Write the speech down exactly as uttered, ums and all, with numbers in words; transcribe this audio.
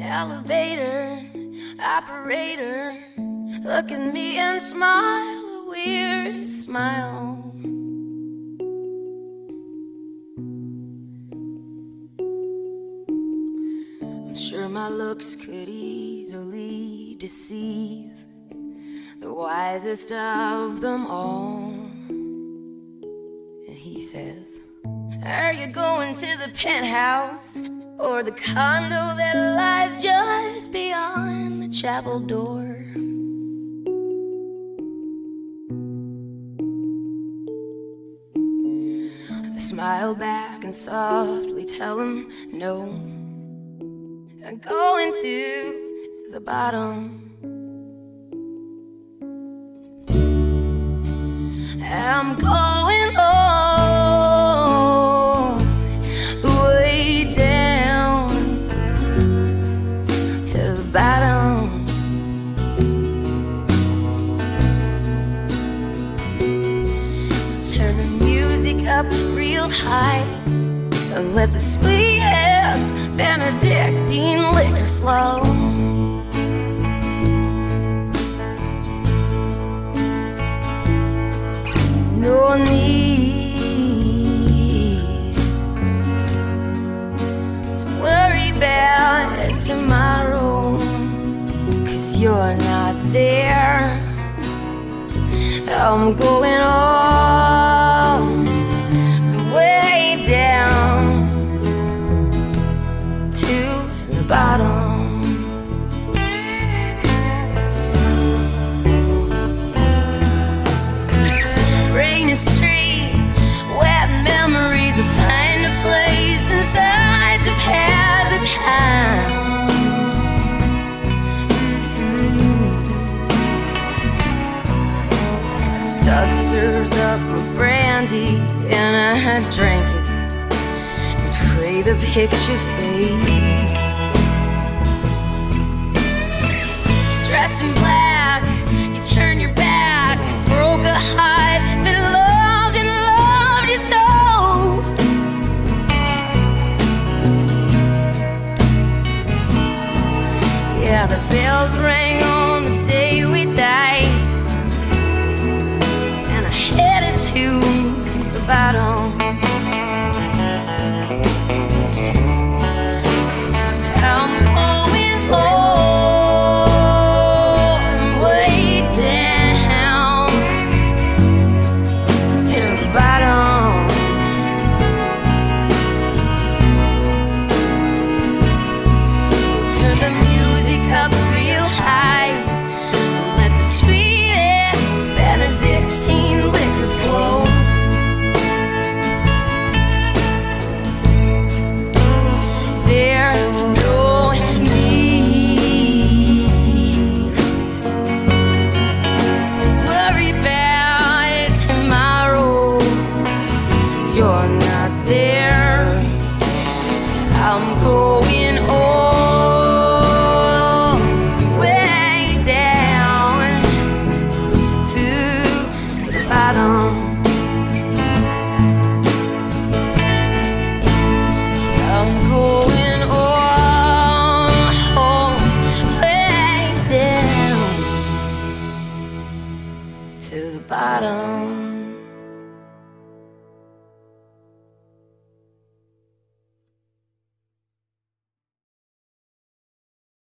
Elevator operator, look at me and smile a weird smile. I'm sure my looks could easily deceive the wisest of them all. And he says, are you going to the penthouse or the condo that lies just beyond the chapel door? I smile back and softly tell him no. I'm going to the bottom. I'm going all the way down to the bottom. So turn the music up real high and let the sweetest Benedictine liquor flow. No need to worry about tomorrow, 'cause you're not there. I'm going all the way down to the bottom. Streets where memories will find a place inside to pass the time. Doug serves up a brandy and I drink it and pray the picture fades. Dressed in black, you turn your back, broke a heart that loved and loved you so. Yeah, the bells rang on the day we died, and I headed to the bottom. I'm going all the way down to the bottom. So turn the music up real high, let the sweetest Benedictine liquor flow. There's no need to worry about tomorrow, 'cause you're not there. I'm going all the way down to the bottom. I'm going all the way down to the bottom.